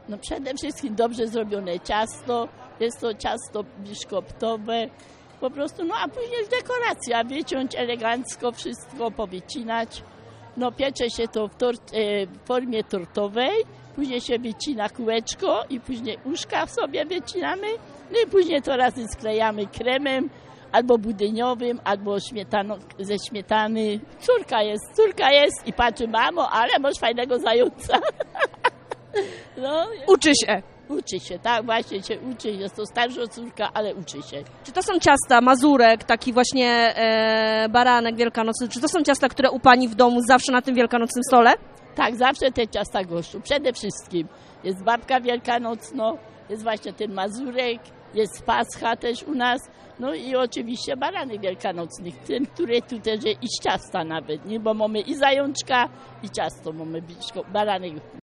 No przede wszystkim dobrze zrobione ciasto, jest to ciasto biszkoptowe, po prostu, no a później już dekoracja, wyciąć elegancko, wszystko powycinać. No piecze się to w formie tortowej, później się wycina kółeczko i później uszka sobie wycinamy, no i później to razem sklejamy kremem, albo budyniowym, albo ze śmietany. Córka jest i patrzy, mamo, ale masz fajnego zająca. No, Uczy się, tak, właśnie się uczy. Jest to starsza córka, ale uczy się. Czy to są ciasta, mazurek, taki właśnie baranek wielkanocny, czy to są ciasta, które u Pani w domu zawsze na tym wielkanocnym stole? Tak, zawsze te ciasta goszczą. Przede wszystkim jest babka wielkanocna, jest właśnie ten mazurek, jest pascha też u nas, no i oczywiście baranek wielkanocny, ten, który tu też i z ciasta nawet, nie? Bo mamy i zajączka, i ciasto mamy, baranek